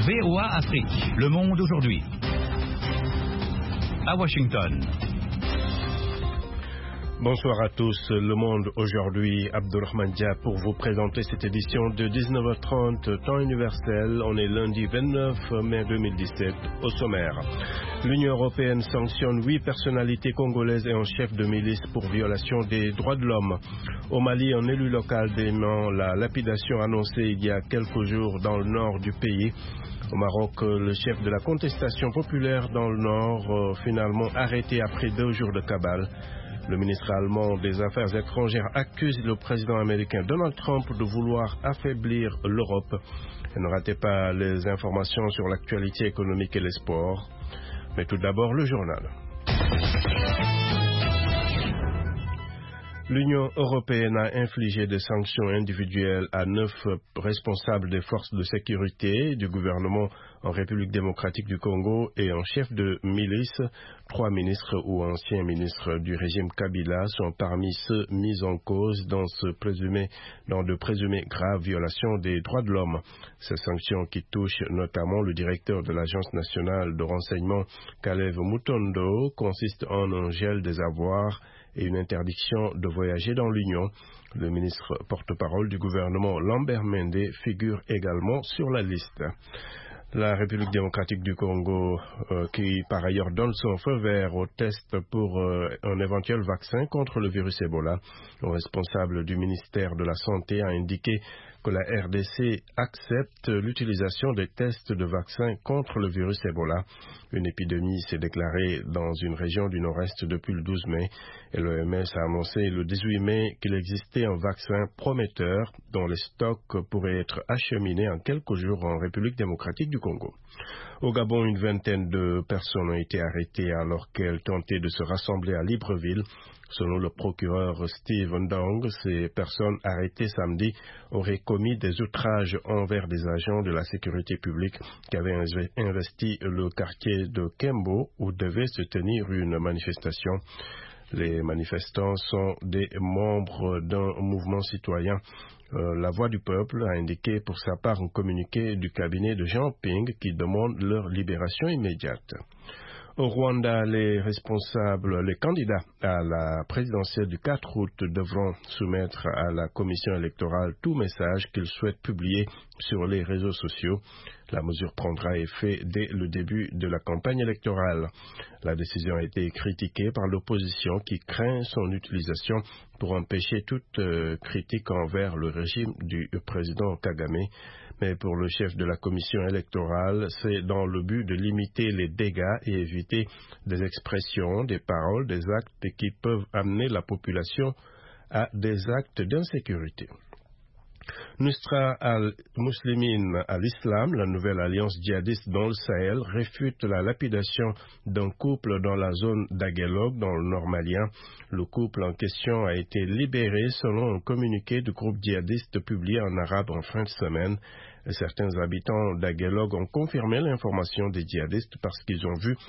VOA Afrique, le monde aujourd'hui. À Washington. Bonsoir à tous. Le monde aujourd'hui, Abdurrahman Dia pour vous présenter cette édition de 19h30, temps universel. On est lundi 29 mai 2017. Au sommaire, l'Union européenne sanctionne 8 personnalités congolaises et un chef de milice pour violation des droits de l'homme. Au Mali, un élu local dément la lapidation annoncée il y a quelques jours dans le nord du pays. Au Maroc, le chef de la contestation populaire dans le nord, finalement arrêté après 2 jours de cabale. Le ministre allemand des Affaires étrangères accuse le président américain Donald Trump de vouloir affaiblir l'Europe. Et ne ratez pas les informations sur l'actualité économique et les sports. Mais tout d'abord, le journal. L'Union européenne a infligé des sanctions individuelles à 9 responsables des forces de sécurité du gouvernement en République démocratique du Congo et un chef de milice. 3 ministres ou anciens ministres du régime Kabila sont parmi ceux mis en cause dans de présumées graves violations des droits de l'homme. Ces sanctions qui touchent notamment le directeur de l'Agence nationale de renseignement, Kalev Mutondo, consistent en un gel des avoirs et une interdiction de voyager dans l'Union. Le ministre porte-parole du gouvernement, Lambert Mende, figure également sur la liste. La République démocratique du Congo, qui par ailleurs donne son feu vert au test pour un éventuel vaccin contre le virus Ebola. Le responsable du ministère de la Santé a indiqué que la RDC accepte l'utilisation des tests de vaccins contre le virus Ebola. Une épidémie s'est déclarée dans une région du nord-est depuis le 12 mai et l'OMS a annoncé le 18 mai qu'il existait un vaccin prometteur dont les stocks pourraient être acheminés en quelques jours en République démocratique du Congo. Au Gabon, une vingtaine de personnes ont été arrêtées alors qu'elles tentaient de se rassembler à Libreville. Selon le procureur Steve Ndong, ces personnes arrêtées samedi auraient commis des outrages envers des agents de la sécurité publique qui avaient investi le quartier de Kembo où devait se tenir une manifestation. Les manifestants sont des membres d'un mouvement citoyen. La Voix du Peuple a indiqué pour sa part un communiqué du cabinet de Jean Ping qui demande leur libération immédiate. Au Rwanda, les candidats à la présidentielle du 4 août devront soumettre à la commission électorale tout message qu'ils souhaitent publier sur les réseaux sociaux. La mesure prendra effet dès le début de la campagne électorale. La décision a été critiquée par l'opposition qui craint son utilisation pour empêcher toute critique envers le régime du président Kagame. Mais pour le chef de la commission électorale, c'est dans le but de limiter les dégâts et éviter des expressions, des paroles, des actes qui peuvent amener la population à des actes d'insécurité. Nusra al-Muslimin al-Islam, la nouvelle alliance djihadiste dans le Sahel, réfute la lapidation d'un couple dans la zone d'Aguelog, dans le nord malien. Le couple en question a été libéré selon un communiqué du groupe djihadiste publié en arabe en fin de semaine. Et certains habitants d'Aguelog ont confirmé l'information des djihadistes parce qu'ils ont vu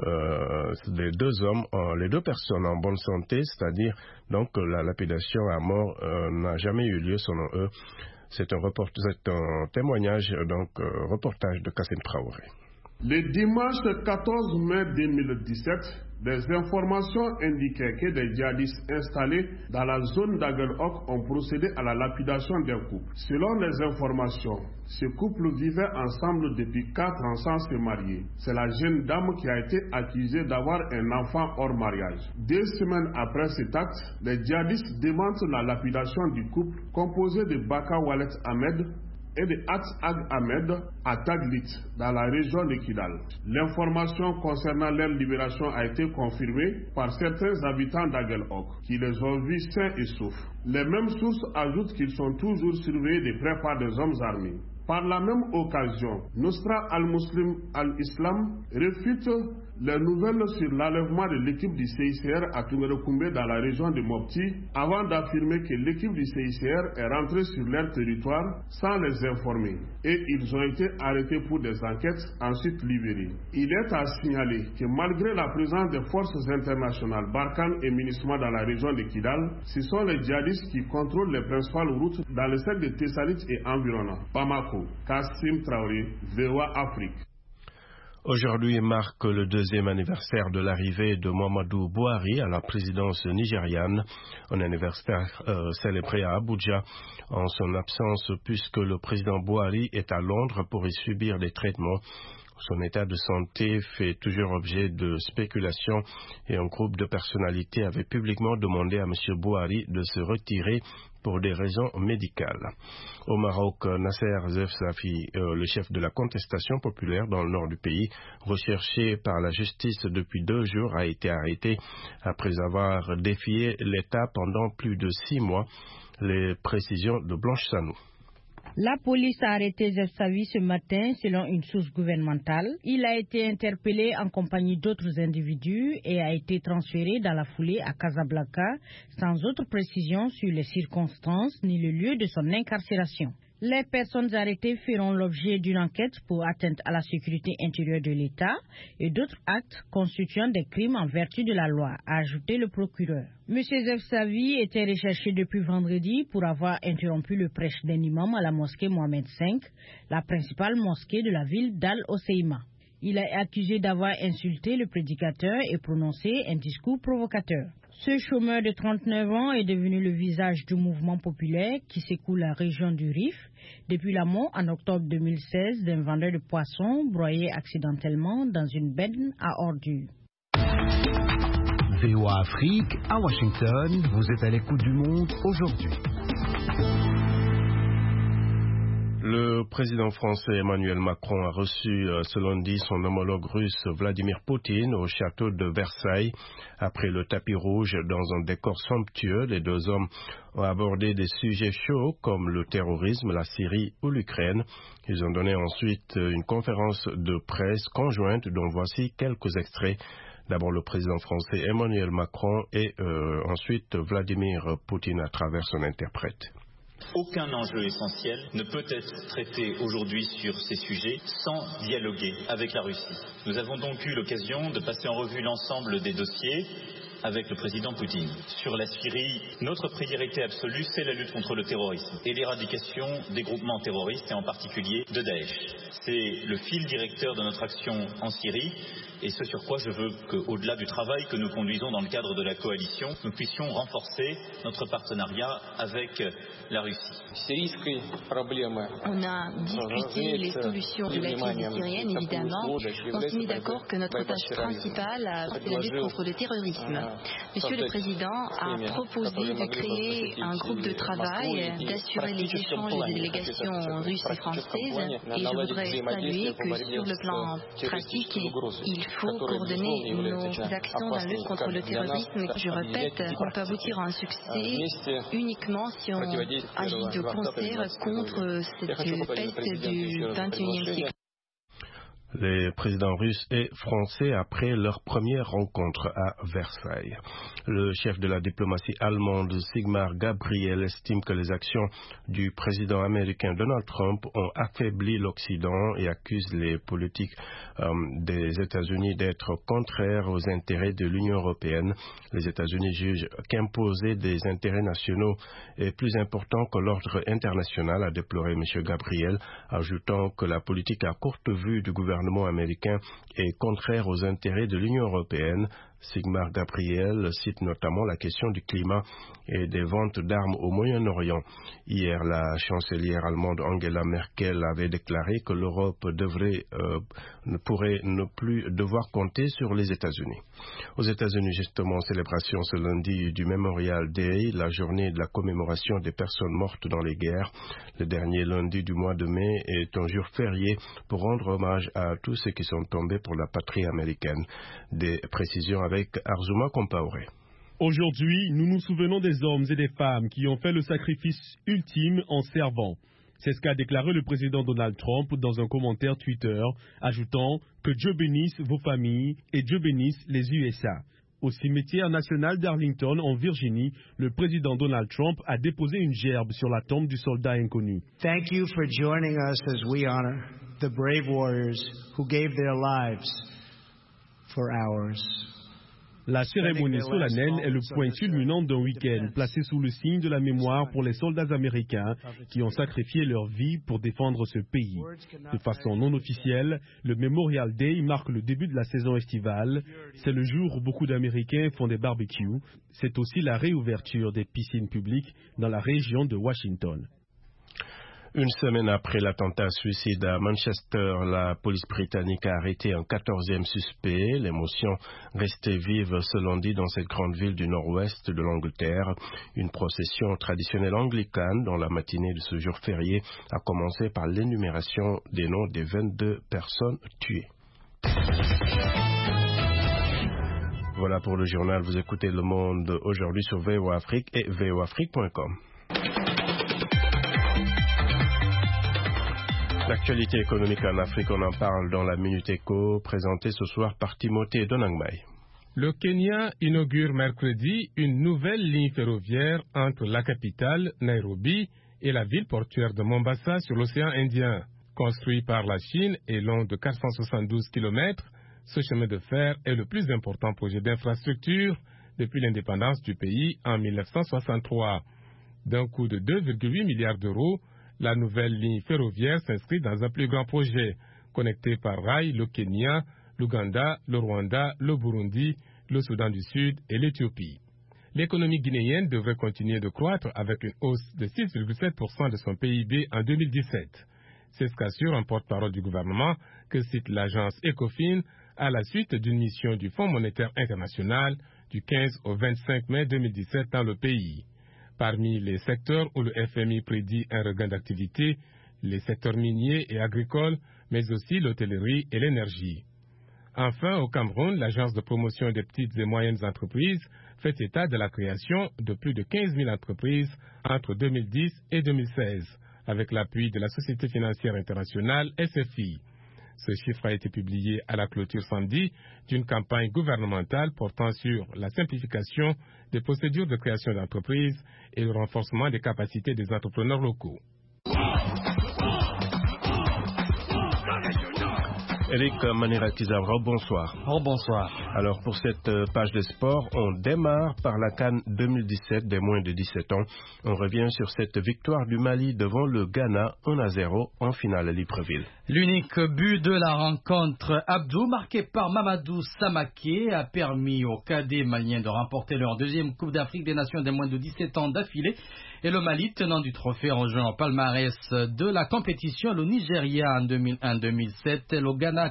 les 2 personnes en bonne santé, c'est-à-dire donc la lapidation à mort n'a jamais eu lieu selon eux. C'est un témoignage, reportage de Kassim Traoré. Le dimanche 14 mai 2017, des informations indiquaient que des djihadistes installés dans la zone d'Aguelhok ont procédé à la lapidation d'un couple. Selon les informations, ce couple vivait ensemble depuis 4 ans sans se marier. C'est la jeune dame qui a été accusée d'avoir un enfant hors mariage. 2 semaines après cet acte, les djihadistes démentent la lapidation du couple composé de Baka Walet Ahmed et de Ag Ahmed à Taglit, dans la région de Kidal. L'information concernant leur libération a été confirmée par certains habitants d'Aguelhok, qui les ont vus sains et saufs. Les mêmes sources ajoutent qu'ils sont toujours surveillés de près par des hommes armés. Par la même occasion, Nusra al-Muslim al-Islam réfute les nouvelles sur l'enlèvement de l'équipe du CICR à Tungerekoumbe dans la région de Mopti avant d'affirmer que l'équipe du CICR est rentrée sur leur territoire sans les informer et ils ont été arrêtés pour des enquêtes ensuite libérés. Il est à signaler que malgré la présence des forces internationales Barkhane et MINUSMA dans la région de Kidal, ce sont les djihadistes qui contrôlent les principales routes dans le secteur de Tessalit et environnant. Bamako, Kassim Traoré, VOA Afrique. Aujourd'hui marque le 2e anniversaire de l'arrivée de Muhammadu Buhari à la présidence nigériane, un anniversaire célébré à Abuja en son absence puisque le président Buhari est à Londres pour y subir des traitements. Son état de santé fait toujours objet de spéculations et un groupe de personnalités avait publiquement demandé à M. Buhari de se retirer pour des raisons médicales. Au Maroc, Nasser Zefsafi, le chef de la contestation populaire dans le nord du pays, recherché par la justice depuis 2 jours, a été arrêté après avoir défié l'État pendant plus de 6 mois. Les précisions de Blanche Sanou. La police a arrêté Zefsafi ce matin selon une source gouvernementale. Il a été interpellé en compagnie d'autres individus et a été transféré dans la foulée à Casablanca sans autre précision sur les circonstances ni le lieu de son incarcération. Les personnes arrêtées feront l'objet d'une enquête pour atteinte à la sécurité intérieure de l'État et d'autres actes constituant des crimes en vertu de la loi, a ajouté le procureur. M. Zefsafi était recherché depuis vendredi pour avoir interrompu le prêche d'un imam à la mosquée Mohamed V, la principale mosquée de la ville d'Al-Hoceima. Il est accusé d'avoir insulté le prédicateur et prononcé un discours provocateur. Ce chômeur de 39 ans est devenu le visage du mouvement populaire qui secoue la région du Rif depuis la mort en octobre 2016 d'un vendeur de poissons broyé accidentellement dans une benne à ordures. VOA Afrique, à Washington, vous êtes à l'écoute du monde aujourd'hui. Le président français Emmanuel Macron a reçu ce lundi son homologue russe Vladimir Poutine au château de Versailles. Après le tapis rouge dans un décor somptueux, les 2 hommes ont abordé des sujets chauds comme le terrorisme, la Syrie ou l'Ukraine. Ils ont donné ensuite une conférence de presse conjointe dont voici quelques extraits. D'abord le président français Emmanuel Macron et ensuite Vladimir Poutine à travers son interprète. Aucun enjeu essentiel ne peut être traité aujourd'hui sur ces sujets sans dialoguer avec la Russie. Nous avons donc eu l'occasion de passer en revue l'ensemble des dossiers avec le président Poutine. Sur la Syrie, notre priorité absolue, c'est la lutte contre le terrorisme et l'éradication des groupements terroristes et en particulier de Daesh. C'est le fil directeur de notre action en Syrie et ce sur quoi je veux qu'au-delà du travail que nous conduisons dans le cadre de la coalition, nous puissions renforcer notre partenariat avec la Russie. On a discuté les solutions de la crise syrienne, évidemment. On s'est mis d'accord que notre tâche principale, c'est la lutte contre le terrorisme. Monsieur le Président a proposé de créer un groupe de travail, d'assurer les échanges des délégations russes et françaises. Et je voudrais saluer que sur le plan pratique, il faut coordonner nos actions dans la lutte contre le terrorisme. Je répète, on peut aboutir à un succès uniquement si on agit de concert contre cette peste du XXIe siècle. Les présidents russes et français après leur première rencontre à Versailles. Le chef de la diplomatie allemande Sigmar Gabriel estime que les actions du président américain Donald Trump ont affaibli l'Occident et accuse les politiques des États-Unis d'être contraires aux intérêts de l'Union européenne. Les États-Unis jugent qu'imposer des intérêts nationaux est plus important que l'ordre international, a déploré M. Gabriel, ajoutant que la politique à courte vue du gouvernement américain est contraire aux intérêts de l'Union européenne. Sigmar Gabriel cite notamment la question du climat et des ventes d'armes au Moyen-Orient. Hier, la chancelière allemande Angela Merkel avait déclaré que l'Europe pourrait ne plus devoir compter sur les États-Unis. Aux États-Unis, justement, célébration ce lundi du Memorial Day, la journée de la commémoration des personnes mortes dans les guerres. Le dernier lundi du mois de mai est un jour férié pour rendre hommage à tous ceux qui sont tombés pour la patrie américaine. Des précisions avec Arzuma Compaoré. Aujourd'hui, nous nous souvenons des hommes et des femmes qui ont fait le sacrifice ultime en servant. C'est ce qu'a déclaré le président Donald Trump dans un commentaire Twitter, ajoutant que Dieu bénisse vos familles et Dieu bénisse les USA. Au cimetière national d'Arlington, en Virginie, le président Donald Trump a déposé une gerbe sur la tombe du soldat inconnu. Thank you for joining us as we honor the brave warriors who gave their lives for ours. La cérémonie solennelle est le point culminant d'un week-end placé sous le signe de la mémoire pour les soldats américains qui ont sacrifié leur vie pour défendre ce pays. De façon non officielle, le Memorial Day marque le début de la saison estivale. C'est le jour où beaucoup d'Américains font des barbecues. C'est aussi la réouverture des piscines publiques dans la région de Washington. Une semaine après l'attentat suicide à Manchester, la police britannique a arrêté un 14e suspect. L'émotion restait vive ce lundi dans cette grande ville du nord-ouest de l'Angleterre. Une procession traditionnelle anglicane dans la matinée de ce jour férié a commencé par l'énumération des noms des 22 personnes tuées. Voilà pour le journal. Vous écoutez Le Monde aujourd'hui sur VOA Afrique et voafrique.com. L'actualité économique en Afrique, on en parle dans la Minute Éco, présentée ce soir par Timothée Donangmai. Le Kenya inaugure mercredi une nouvelle ligne ferroviaire entre la capitale, Nairobi, et la ville portuaire de Mombasa sur l'océan Indien. Construit par la Chine et long de 472 km, ce chemin de fer est le plus important projet d'infrastructure depuis l'indépendance du pays en 1963. D'un coût de 2,8 milliards d'euros, la nouvelle ligne ferroviaire s'inscrit dans un plus grand projet, connecté par rail le Kenya, l'Ouganda, le Rwanda, le Burundi, le Soudan du Sud et l'Éthiopie. L'économie guinéenne devrait continuer de croître avec une hausse de 6,7% de son PIB en 2017. C'est ce qu'assure un porte-parole du gouvernement que cite l'agence Ecofin à la suite d'une mission du Fonds monétaire international du 15 au 25 mai 2017 dans le pays. Parmi les secteurs où le FMI prédit un regain d'activité, les secteurs miniers et agricoles, mais aussi l'hôtellerie et l'énergie. Enfin, au Cameroun, l'agence de promotion des petites et moyennes entreprises fait état de la création de plus de 15 000 entreprises entre 2010 et 2016, avec l'appui de la Société financière internationale SFI. Ce chiffre a été publié à la clôture samedi d'une campagne gouvernementale portant sur la simplification des procédures de création d'entreprises et le renforcement des capacités des entrepreneurs locaux. Eric Manirati-Zavra, bonsoir. Oh, bonsoir. Alors pour cette page de sport, on démarre par la CAN 2017 des moins de 17 ans. On revient sur cette victoire du Mali devant le Ghana 1-0 en finale à Libreville. L'unique but de la rencontre, Abdou, marqué par Mamadou Samaké, a permis aux cadets maliens de remporter leur deuxième Coupe d'Afrique des Nations des moins de 17 ans d'affilée. Et le Mali, tenant du trophée, rejoint au palmarès de la compétition le Nigeria en 2001-2007 et le Ghana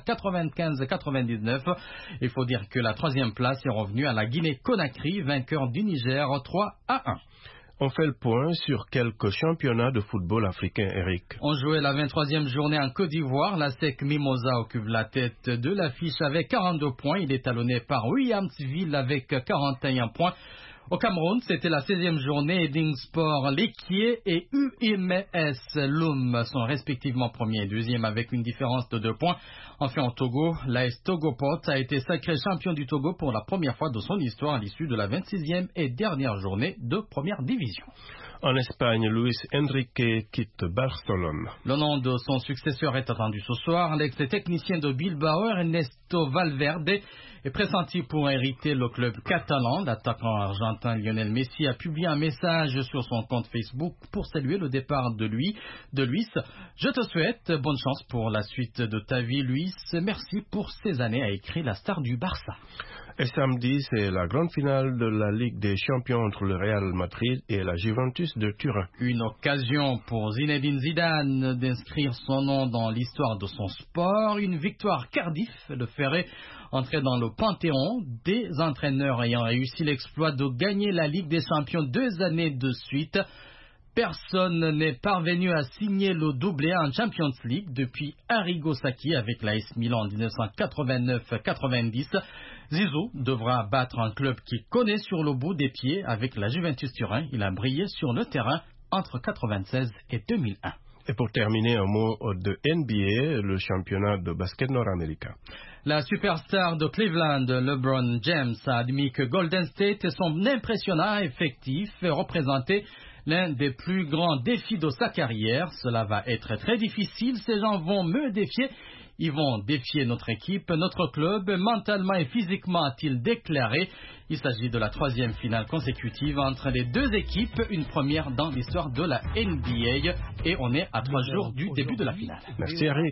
95-99. Il faut dire que la troisième place est revenue à la Guinée-Conakry, vainqueur du Niger 3-1. On fait le point sur quelques championnats de football africain, Eric. On jouait la 23e journée en Côte d'Ivoire. La SEC Mimosa occupe la tête de l'affiche avec 42 points. Il est talonné par Williamsville avec 41 points. Au Cameroun, c'était la 16e journée. Eding Sport, L'Équier et UMS Loum sont respectivement premiers et deuxième avec une différence de 2 points. Enfin, au Togo, l'AS Togoport a été sacré champion du Togo pour la première fois de son histoire à l'issue de la 26e et dernière journée de première division. En Espagne, Luis Enrique quitte Barcelone. Le nom de son successeur est attendu ce soir. L'ex-technicien de Bilbao, Ernesto Valverde, est pressenti pour hériter le club catalan. L'attaquant argentin Lionel Messi a publié un message sur son compte Facebook pour saluer le départ de Luis. Je te souhaite bonne chance pour la suite de ta vie, Luis. Merci pour ces années, a écrit la star du Barça. Et samedi, c'est la grande finale de la Ligue des Champions entre le Real Madrid et la Juventus de Turin. Une occasion pour Zinedine Zidane d'inscrire son nom dans l'histoire de son sport. Une victoire Cardiff le ferait entrer dans le panthéon des entraîneurs ayant réussi l'exploit de gagner la Ligue des Champions 2 années de suite. Personne n'est parvenu à signer le doublé en Champions League depuis Arrigo Sacchi avec l'AS Milan en 1989-90. Zizou devra battre un club qui connaît sur le bout des pieds avec la Juventus Turin. Il a brillé sur le terrain entre 1996 et 2001. Et pour terminer, un mot de NBA, le championnat de basket nord-américain. La superstar de Cleveland, LeBron James, a admis que Golden State et son impressionnant effectif représentait l'un des plus grands défis de sa carrière. Cela va être très difficile, ces gens vont me défier. Ils vont défier notre équipe, notre club, mentalement et physiquement, a-t-il déclaré. Il s'agit de la 3e finale consécutive entre les deux équipes, une première dans l'histoire de la NBA. Et on est à 3 jours du début de la finale. Merci Eric.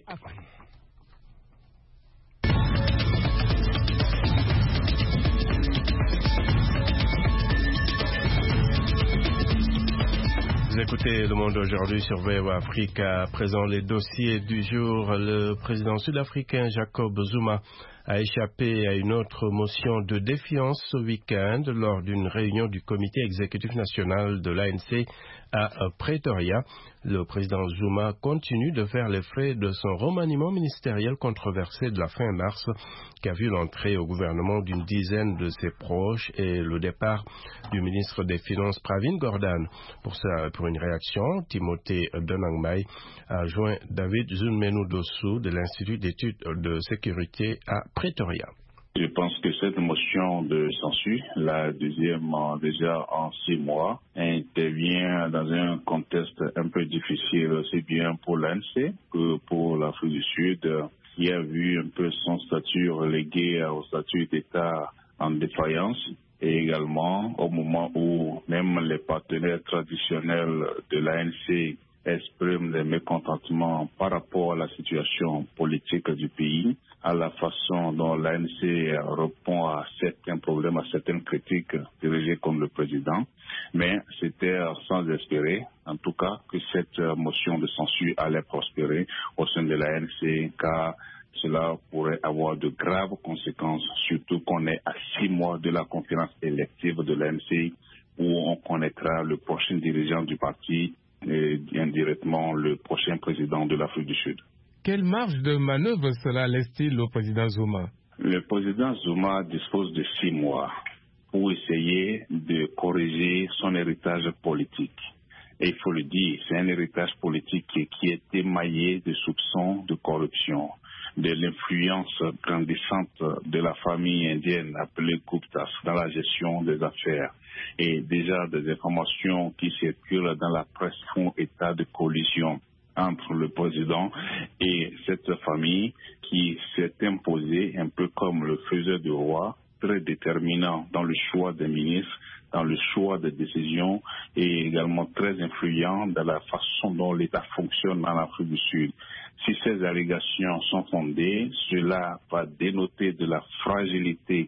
Vous écoutez Le Monde aujourd'hui sur VOA Afrique. À présent, les dossiers du jour. Le président sud-africain Jacob Zuma a échappé à une autre motion de défiance ce week-end lors d'une réunion du comité exécutif national de l'ANC à Pretoria. Le président Zuma continue de faire les frais de son remaniement ministériel controversé de la fin mars, qui a vu l'entrée au gouvernement d'une dizaine de ses proches et le départ du ministre des Finances Pravin Gordhan. Pour une réaction, Timothée Donangmai a joint David Zunmenu Dossou de l'Institut d'études de sécurité à Pretoria. Je pense que cette motion de censure, la deuxième déjà en 6 mois, intervient dans un contexte un peu difficile, aussi bien pour l'ANC que pour l'Afrique du Sud, qui a vu un peu son statut relégué au statut d'État en défaillance. Et également au moment où même les partenaires traditionnels de l'ANC expriment des mécontentements par rapport à la situation politique du pays, à la façon dont l'ANC répond à certains problèmes, à certaines critiques dirigées contre le président. Mais c'était sans espérer, en tout cas, que cette motion de censure allait prospérer au sein de l'ANC, car cela pourrait avoir de graves conséquences, surtout qu'on est à 6 mois de la conférence élective de l'ANC, où on connaîtra le prochain dirigeant du parti et indirectement le prochain président de l'Afrique du Sud. Quelle marge de manœuvre cela laisse-t-il au président Zuma? Le président Zuma dispose de 6 mois pour essayer de corriger son héritage politique. Et il faut le dire, c'est un héritage politique qui est émaillé de soupçons de corruption, de l'influence grandissante de la famille indienne appelée Guptas dans la gestion des affaires. Et déjà des informations qui circulent dans la presse font état de collision entre le président et cette famille qui s'est imposée un peu comme le faisait du roi, très déterminant dans le choix des ministres, dans le choix des décisions et également très influent dans la façon dont l'État fonctionne en Afrique du Sud. Si ces allégations sont fondées, cela va dénoter de la fragilité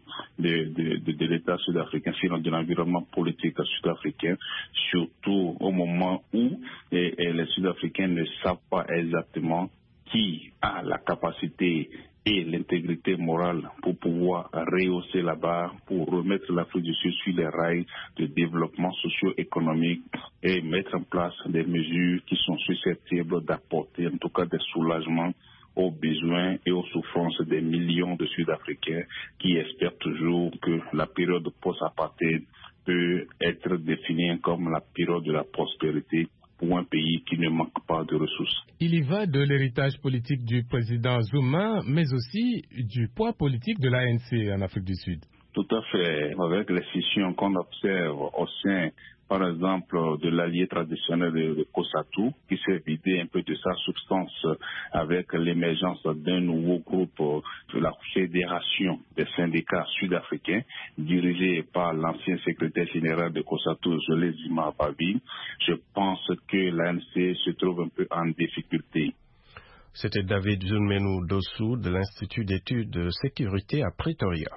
de l'État sud-africain, sinon de l'environnement politique sud-africain, surtout au moment où les Sud-Africains ne savent pas exactement qui a la capacité et l'intégrité morale pour pouvoir rehausser la barre, pour remettre l'Afrique du Sud sur les rails de développement socio-économique et mettre en place des mesures qui sont susceptibles d'apporter en tout cas des soulagements aux besoins et aux souffrances des millions de Sud-Africains qui espèrent toujours que la période post-apartheid peut être définie comme la période de la prospérité pour un pays qui ne manque pas de ressources. Il y va de l'héritage politique du président Zuma, mais aussi du poids politique de l'ANC en Afrique du Sud. Tout à fait. Avec les scissions qu'on observe au sein, par exemple, de l'allié traditionnel de COSATU, qui s'est vidé un peu de sa substance avec l'émergence d'un nouveau groupe de la Fédération des syndicats sud-africains, dirigé par l'ancien secrétaire général de COSATU, Zolé Zima Babi. Je pense que l'ANC se trouve un peu en difficulté. C'était David Zunmenu Dossou de l'Institut d'études de sécurité à Pretoria.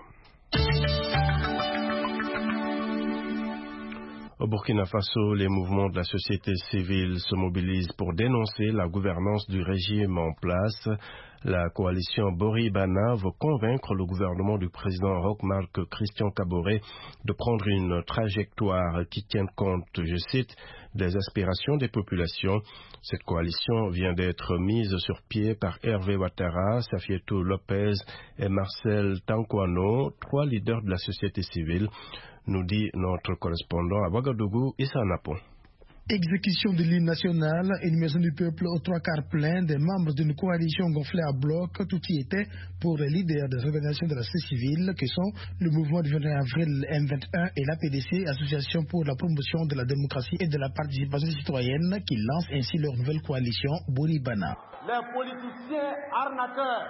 Au Burkina Faso, les mouvements de la société civile se mobilisent pour dénoncer la gouvernance du régime en place. La coalition Boribana veut convaincre le gouvernement du président Roch-Marc Christian Kaboré de prendre une trajectoire qui tienne compte, je cite, des aspirations des populations. Cette coalition vient d'être mise sur pied par Hervé Ouattara, Safietou Lopez et Marcel Tankwano, 3 leaders de la société civile, nous dit notre correspondant à Ouagadougou, Issa Napon. Exécution de l'hymne national, une maison du peuple aux 3/4 plein, des membres d'une coalition gonflée à bloc, tout y était pour les leaders des organisations de la société civile que sont le mouvement du 21 avril M21 et l'APDC, Association pour la promotion de la démocratie et de la participation citoyenne, qui lancent ainsi leur nouvelle coalition Boribana. Les politiciens arnaqueurs,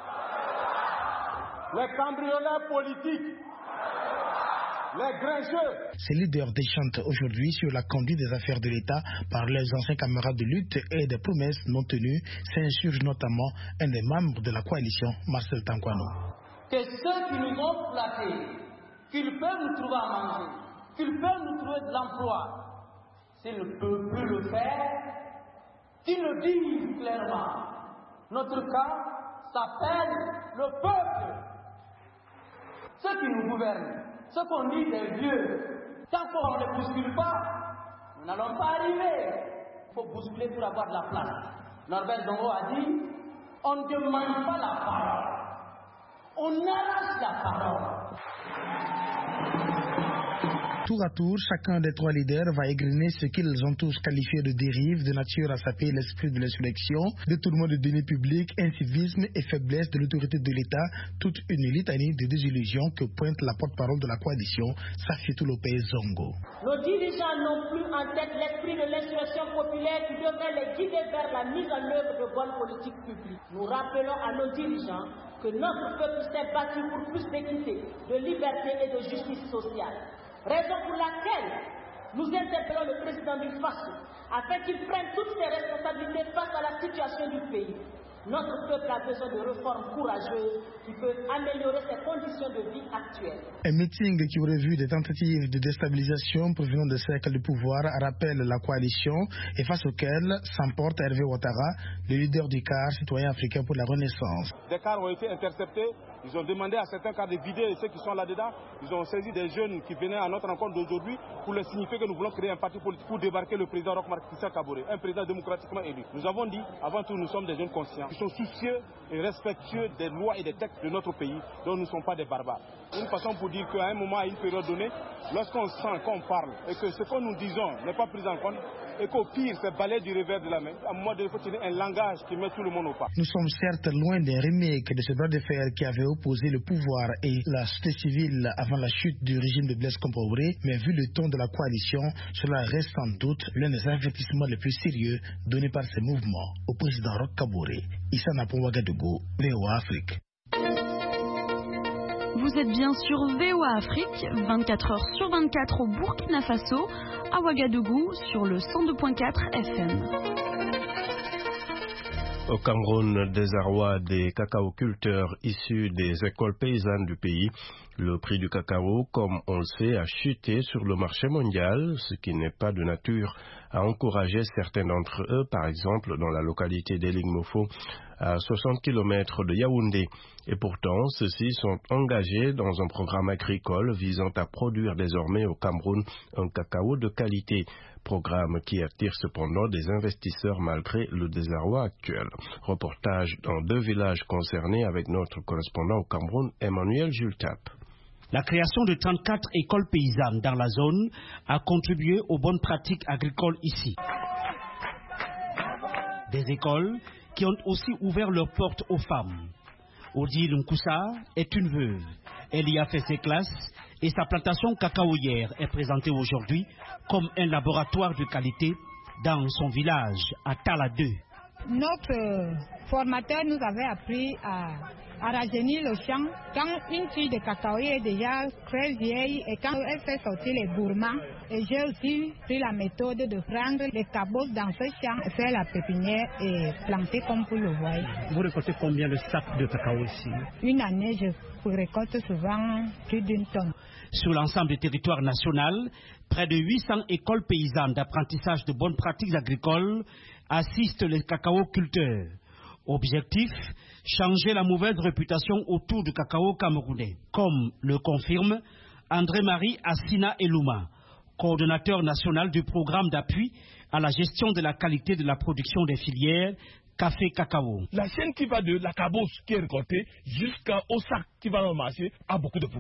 les cambrioleurs politiques, les grincheux. Ces leaders déchantent aujourd'hui sur la conduite des affaires de l'État par leurs anciens camarades de lutte et des promesses non tenues, s'insurge notamment un des membres de la coalition, Marcel Tankwano. Que ceux qui nous ont flattés, qu'ils peuvent nous trouver à manger, qu'ils peuvent nous trouver de l'emploi, s'ils ne peuvent plus le faire, qu'ils le disent clairement. Notre cas s'appelle le peuple. Ceux qui nous gouvernent, ce qu'on dit des vieux, tant qu'on ne les bouscule pas, nous n'allons pas arriver. Il faut bousculer pour avoir de la place. Norbert Zongo a dit, on ne demande pas la parole, on arrache la parole. Tour à tour, chacun des trois leaders va égrener ce qu'ils ont tous qualifié de dérive, de nature à saper l'esprit de l'insurrection, détournement de deniers publics, incivisme et faiblesse de l'autorité de l'État, toute une litanie de désillusions que pointe la porte-parole de la coalition, Safiatou Lopez Zongo. Nos dirigeants n'ont plus en tête l'esprit de l'insurrection populaire qui devrait les guider vers la mise en œuvre de bonnes politiques publiques. Nous rappelons à nos dirigeants que notre peuple s'est battu pour plus d'équité, de liberté et de justice sociale. Raison pour laquelle nous interpellons le président du FASO afin qu'il prenne toutes ses responsabilités face à la situation du pays. Notre peuple a besoin de réformes courageuses qui peuvent améliorer ses conditions de vie actuelles. Un meeting qui aurait vu des tentatives de déstabilisation provenant des cercles de pouvoir rappelle la coalition et face auquel s'emporte Hervé Ouattara, le leader du CAR, citoyen africain pour la Renaissance. Des cars ont été interceptés. Ils ont demandé à certains cars de vider ceux qui sont là-dedans. Ils ont saisi des jeunes qui venaient à notre rencontre d'aujourd'hui pour leur signifier que nous voulons créer un parti politique pour débarquer le président Roch-Marc Christian Kaboré, un président démocratiquement élu. Nous avons dit, avant tout, nous sommes des jeunes conscients qui sont soucieux et respectueux des lois et des textes de notre pays, dont nous ne sommes pas des barbares. Une façon pour dire qu'à un moment, à une période donnée, lorsqu'on sent qu'on parle et que ce que nous disons n'est pas pris en compte, et qu'au pire, c'est balayé du revers de la main, à un moment donné, il faut tenir un langage qui met tout le monde au pas. Nous sommes certes loin d'un remake de ce bras de fer qui avait opposé le pouvoir et la société civile avant la chute du régime de Blaise Compaoré, mais vu le ton de la coalition, cela reste sans doute l'un des avertissements les plus sérieux donnés par ces mouvements au président Roch Kaboré. Issa Napo Ouagadougou, VOA Afrique. Vous êtes bien sur VOA Afrique, 24 heures sur 24 au Burkina Faso, à Ouagadougou, sur le 102.4 FM. Au Cameroun, désarroi des cacaoculteurs issus des écoles paysannes du pays. Le prix du cacao, comme on le sait, a chuté sur le marché mondial, ce qui n'est pas de nature à encourager certains d'entre eux, par exemple dans la localité d'Eling-Mofo, à 60 km de Yaoundé. Et pourtant, ceux-ci sont engagés dans un programme agricole visant à produire désormais au Cameroun un cacao de qualité. Programme qui attire cependant des investisseurs malgré le désarroi actuel. Reportage dans 2 villages concernés avec notre correspondant au Cameroun, Emmanuel Jultap. La création de 34 écoles paysannes dans la zone a contribué aux bonnes pratiques agricoles ici. Des écoles qui ont aussi ouvert leurs portes aux femmes. Odile Nkoussa est une veuve. Elle y a fait ses classes et sa plantation cacaoyère est présentée aujourd'hui comme un laboratoire de qualité dans son village à Tala 2. Notre formateur nous avait appris à rajeunir le champ. Quand une fille de cacaoyer est déjà très vieille et quand elle fait sortir les gourmands, et j'ai aussi pris la méthode de prendre les cabosses dans ce champ, faire la pépinière et planter comme vous le voyez. Vous récoltez combien de sacs de cacao ici? Une année, je récolte souvent plus d'une tonne. Sur l'ensemble du territoire national, près de 800 écoles paysannes d'apprentissage de bonnes pratiques agricoles assistent les cacaoculteurs. Objectif, changer la mauvaise réputation autour du cacao camerounais, comme le confirme André-Marie Assina Elouma, coordonnateur national du programme d'appui à la gestion de la qualité de la production des filières café-cacao. La chaîne qui va de la cabosse qui est récoltée jusqu'au sac qui va dans le marché a beaucoup de problèmes.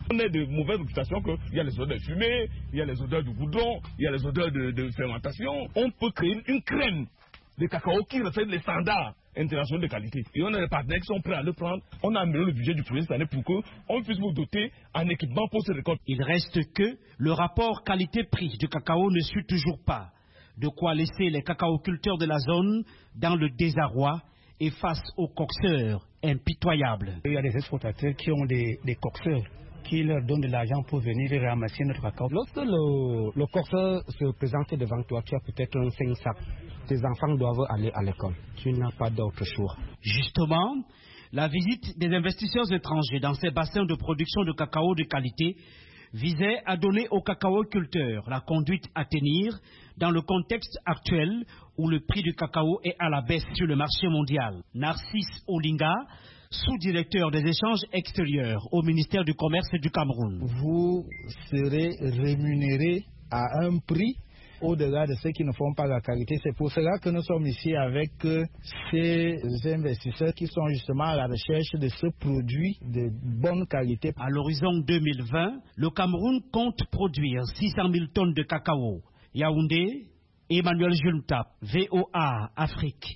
On a de mauvaises réputations qu'il y a les odeurs de fumée, il y a les odeurs de goudron, il y a les odeurs de fermentation. On peut créer une crème de cacao qui reflète les standards internationaux de qualité. Et on a des partenaires qui sont prêts à le prendre. On a amélioré le budget du projet cette année pour qu'on puisse vous doter en équipement pour ces récoltes. Il reste que le rapport qualité-prix du cacao ne suit toujours pas. De quoi laisser les cacaoculteurs de la zone dans le désarroi et face aux coxeurs impitoyables. Il y a des exportateurs qui ont des coxeurs qui leur donnent de l'argent pour venir ramasser notre cacao. Lorsque le coxeur se présente devant toi, tu as peut-être un 5 sacs. Tes enfants doivent aller à l'école. Tu n'as pas d'autre choix. Justement, la visite des investisseurs étrangers dans ces bassins de production de cacao de qualité visait à donner aux cacaoculteurs la conduite à tenir dans le contexte actuel où le prix du cacao est à la baisse sur le marché mondial. Narcisse Olinga, sous-directeur des échanges extérieurs au ministère du Commerce du Cameroun. Vous serez rémunéré à un prix au-delà de ceux qui ne font pas la qualité. C'est pour cela que nous sommes ici avec ces investisseurs qui sont justement à la recherche de ce produit de bonne qualité. À l'horizon 2020, le Cameroun compte produire 600 000 tonnes de cacao. Yaoundé, Emmanuel Juntap, VOA Afrique.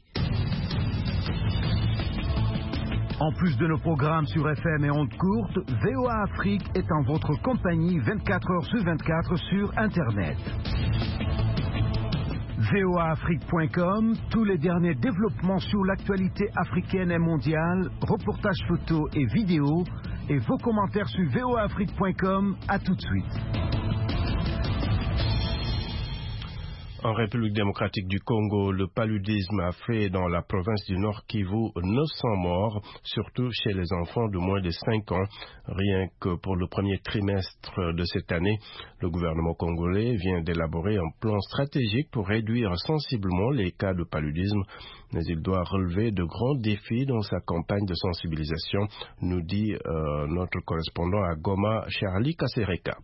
En plus de nos programmes sur FM et ondes courtes, VOA Afrique est en votre compagnie 24 heures sur 24 sur Internet. voaafrique.com, tous les derniers développements sur l'actualité africaine et mondiale, reportages photos et vidéos, et vos commentaires sur voaafrique.com. À tout de suite. En République démocratique du Congo, le paludisme a fait dans la province du Nord Kivu 900 morts, surtout chez les enfants de moins de 5 ans. Rien que pour le premier trimestre de cette année, le gouvernement congolais vient d'élaborer un plan stratégique pour réduire sensiblement les cas de paludisme. Mais il doit relever de grands défis dans sa campagne de sensibilisation, nous dit notre correspondant à Goma, Charlie Kasereka.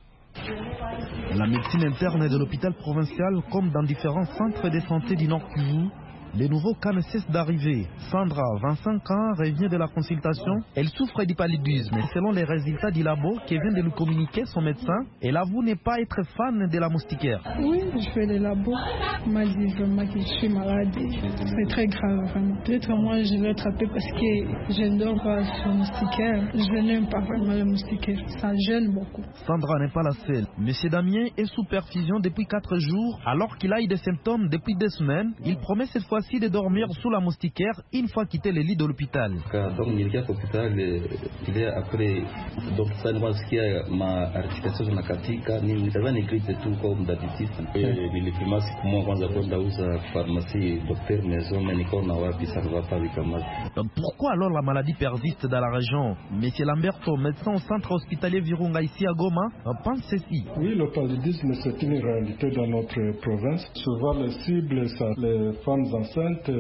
La médecine interne de l'hôpital provincial, comme dans différents centres de santé du Nord Kivu, les nouveaux cas ne cessent d'arriver. Sandra, 25 ans, revient de la consultation. Elle souffre du paludisme. Selon les résultats du labo qui vient de nous communiquer son médecin, elle avoue ne pas être fan de la moustiquaire. Oui, je fais les labos. On m'a dit vraiment que je suis malade. C'est très grave, vraiment. Peut-être moi, je l'ai attrapé parce que je ne dors pas sur le moustiquaire. Je n'aime pas vraiment le moustiquaire. Ça gêne beaucoup. Sandra n'est pas la seule. Monsieur Damien est sous perfusion depuis 4 jours, alors qu'il a eu des symptômes depuis 2 semaines. Il promet cette fois de dormir sous la moustiquaire une fois quitté le lit de l'hôpital. Donc il y a l'hôpital, il y a après donc ça ne va ce qui a ma articulation na katika ni ça va n'écrit tout comme d'habitude et les primaires c'est moi quand j'apprends dans pharmacie docteur maison mais Nicolas n'a pas ça ne va pas avec mal. Pourquoi alors la maladie persiste dans la région? Monsieur Lamberto, médecin au centre hospitalier Virunga ici à Goma, pense ceci. Oui, le paludisme c'est une réalité dans notre province. Souvent les cibles sont les femmes enceintes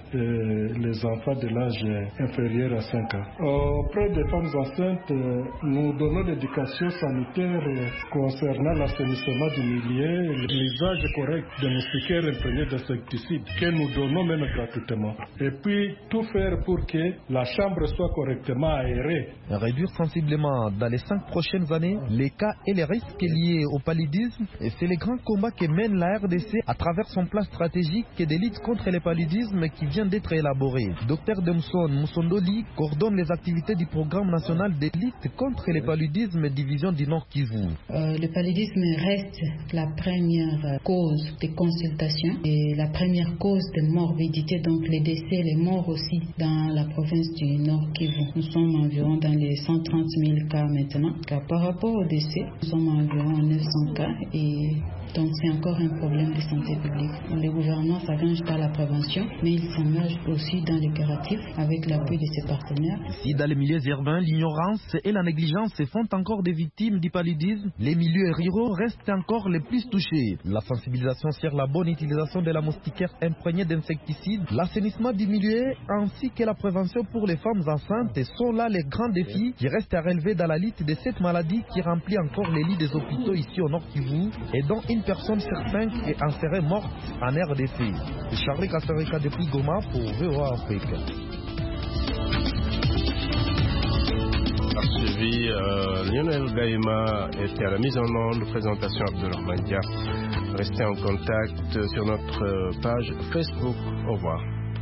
et les enfants de l'âge inférieur à 5 ans. Auprès des femmes enceintes, nous donnons l'éducation sanitaire concernant l'assainissement du milieu, l'usage correct de moustiquaires imprégnés d'insecticides que nous donnons même gratuitement. Et puis tout faire pour que la chambre soit correctement aérée. Réduire sensiblement dans les 5 prochaines années les cas et les risques liés au paludisme, et c'est le grand combat que mène la RDC à travers son plan stratégique de lutte contre les paludisme qui vient d'être élaboré. Dr Demson Moussondoli coordonne les activités du programme national de lutte contre les paludismes division du Nord Kivu. Le paludisme reste la première cause de consultation et la première cause de morbidité, donc les décès, les morts aussi dans la province du Nord Kivu. Nous sommes environ dans les 130 000 cas maintenant. Par rapport aux décès, nous sommes environ 900 cas et donc c'est encore un problème de santé publique. Le gouvernement s'engage dans la prévention, mais il s'engage aussi dans le curatif avec l'appui de ses partenaires. Si dans les milieux urbains, l'ignorance et la négligence font encore des victimes du paludisme, les milieux ruraux restent encore les plus touchés. La sensibilisation sur la bonne utilisation de la moustiquaire imprégnée d'insecticides, l'assainissement du milieu ainsi que la prévention pour les femmes enceintes sont là les grands défis qui restent à relever dans la lutte de cette maladie qui remplit encore les lits des hôpitaux ici au Nord Kivu et dont une personne sur 5 est enserrée morte en RDC. Charlie Kasereka depuis Goma pour VOA Afrique. A suivi Lionel Gaïma était à la mise en onde, présentation Abdelrahman Dia. Restez en contact sur notre page Facebook. Au revoir.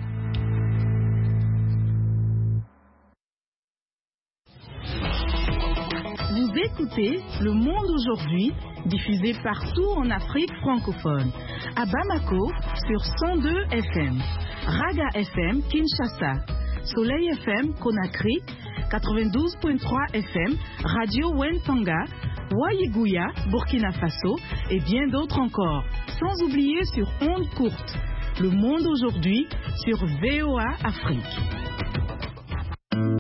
Vous écoutez Le Monde aujourd'hui, diffusé partout en Afrique francophone. À Bamako, sur 102 FM. Raga FM, Kinshasa. Soleil FM, Conakry. 92.3 FM, Radio Wentanga. Wayigouya, Burkina Faso. Et bien d'autres encore. Sans oublier sur ondes courtes. Le Monde aujourd'hui, sur VOA Afrique.